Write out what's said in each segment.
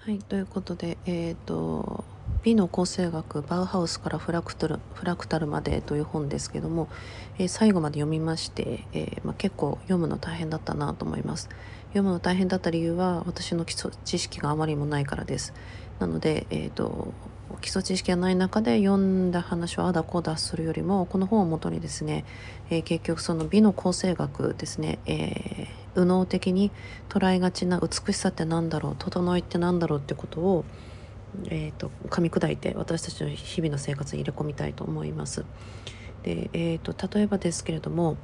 はい、ということで、美の構成学バウハウスからフラクタルまでという本ですけども、最後まで読みまして、結構読むの大変だったなと思います。読むの大変だった理由は私の基礎知識があまりにもないからです。なので、基礎知識がない中で読んだ話をあだこうだするよりも、この本をもとにですね、結局その美の構成学ですね、右脳的に捉えがちな美しさってなんだろう、整いってなんだろうってことを、噛み砕いて私たちの日々の生活に入れ込みたいと思います。で、例えばですけれども、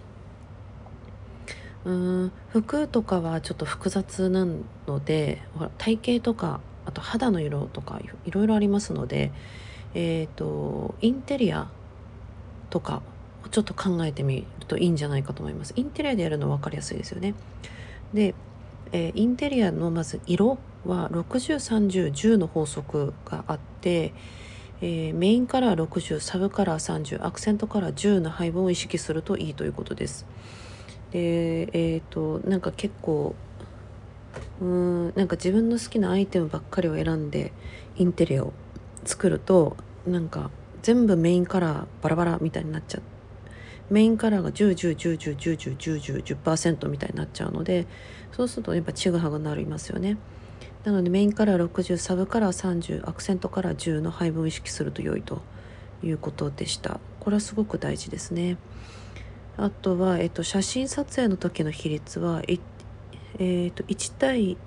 服とかはちょっと複雑なので、ほら体型とかあと肌の色とかいろいろありますので、インテリアとかをちょっと考えてみるといいんじゃないかと思います。インテリアでやるの分かりやすいですよね。で、インテリアのまず色は603010の法則があって、メインカラー60、サブカラー30、アクセントカラー10の配分を意識するといいということです。で、なんか結構なんか自分の好きなアイテムばっかりを選んでインテリアを作ると、なんか全部メインカラーバラバラみたいになっちゃう。メインカラーが10、10、10、10、10、10、10、10、10%みたいになっちゃうので、そうするとやっぱちぐはぐになりますよね。なのでメインカラー60、サブカラー30、アクセントカラー10の配分を意識すると良いということでした。これはすごく大事ですね。あとは、写真撮影の時の比率は、1対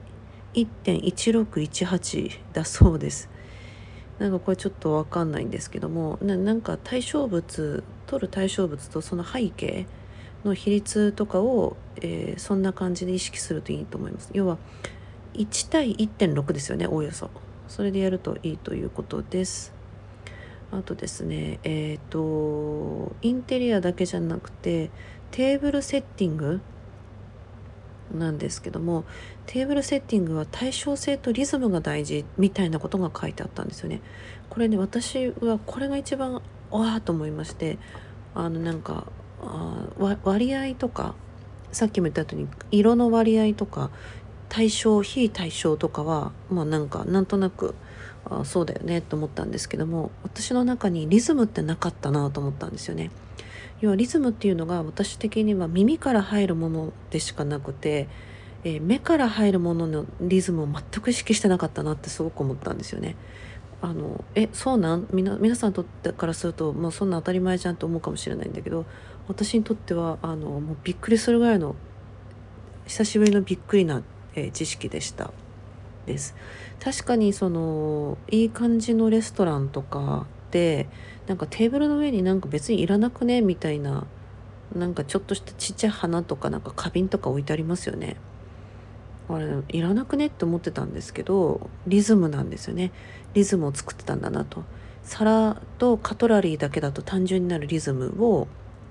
1.1618だそうです。なんかこれちょっとわかんないんですけども、なんか撮る対象物とその背景の比率とかを、そんな感じで意識するといいと思います。要は1対1.6ですよね、おおよそ。それでやるといいということです。あとですね、インテリアだけじゃなくてテーブルセッティングなんですけども、テーブルセッティングは対称性とリズムが大事みたいなことが書いてあったんですよね。これね、私はこれが一番わーと思いまして、なんか割合とか、さっきも言った後に色の割合とか対象非対称とかはなんとなくそうだよねと思ったんですけども、私の中にリズムってなかったなと思ったんですよね。要はリズムっていうのが私的には耳から入るものでしかなくて、目から入るもののリズムを全く意識してなかったなってすごく思ったんですよね。そうなん皆さんにとってからするともうそんな当たり前じゃんと思うかもしれないんだけど、私にとってはもうびっくりするぐらいの久しぶりのびっくりな、知識でしたです。確かにそのいい感じのレストランとかでなんかテーブルの上になんか別にいらなくねみたいな、なんかちょっとしたちっちゃい花とかなんか花瓶とか置いてありますよね。あれいらなくねって思ってたんですけど、リズムなんですよね。リズムを作ってたんだなと。皿とカトラリーだけだと単純になるリズムを、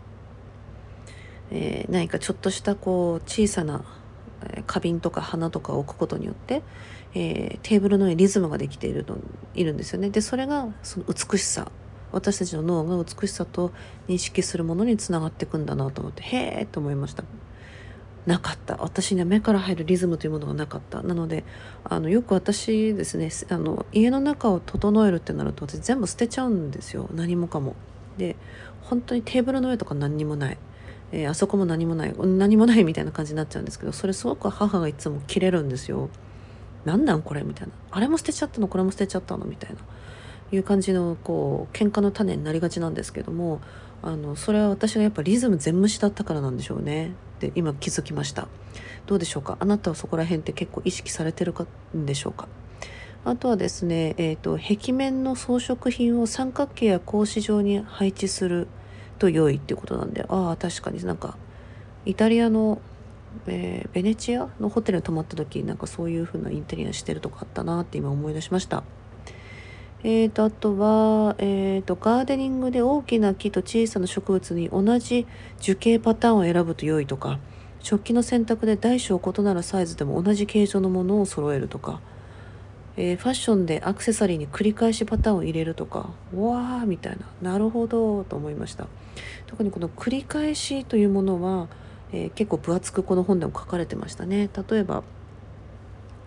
何かちょっとしたこう小さな花瓶とか花とかを置くことによって、テーブルの上にリズムができているんですよね。でそれがその美しさ、私たちの脳が美しさと認識するものにつながっていくんだなと思って、へえと思いました。なかった。私には目から入るリズムというものがなかった。なのでよく私ですね、家の中を整えるってなると私全部捨てちゃうんですよ、何もかも。で本当にテーブルの上とか何にもない、あそこも何もない何もないみたいな感じになっちゃうんですけど、それすごく母がいつもキレるんですよ。なんなんこれみたいな、あれも捨てちゃったのこれも捨てちゃったのみたいないう感じのこう喧嘩の種になりがちなんですけども、それは私がやっぱリズム全無視だったからなんでしょうねって今気づきました。どうでしょうか、あなたはそこら辺って結構意識されてるかんでしょうか。あとはですね、壁面の装飾品を三角形や格子状に配置すると良いっていうことなんで、ああ確かになんかイタリアの、ベネチアのホテルに泊まった時なんかそういう風なインテリアしてるとかあったなって今思い出しました。あとは、ガーデニングで大きな木と小さな植物に同じ樹形パターンを選ぶと良いとか、食器の選択で大小異なるサイズでも同じ形状のものを揃えるとか、ファッションでアクセサリーに繰り返しパターンを入れるとか、うわーみたいな、なるほどと思いました。特にこの繰り返しというものは、結構分厚くこの本でも書かれてましたね。例えば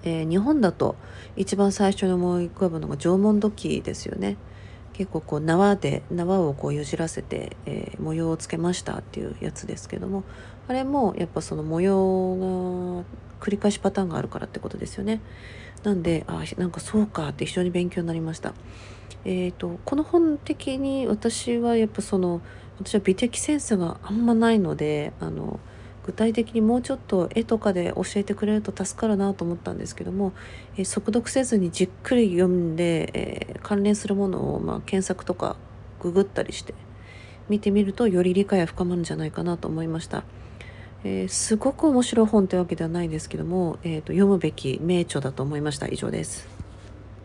日本だと一番最初に思い浮かぶのが縄文土器ですよね。結構こう縄をこうよじらせて、模様をつけましたっていうやつですけども、あれもやっぱその模様が繰り返しパターンがあるからってことですよね。なんでなんかそうかって非常に勉強になりました。この本的に私は美的センスがあんまないので、具体的にもうちょっと絵とかで教えてくれると助かるなと思ったんですけども、速読せずにじっくり読んで、関連するものを検索とかググったりして見てみるとより理解が深まるんじゃないかなと思いました。すごく面白い本というわけではないですけども、読むべき名著だと思いました。以上です。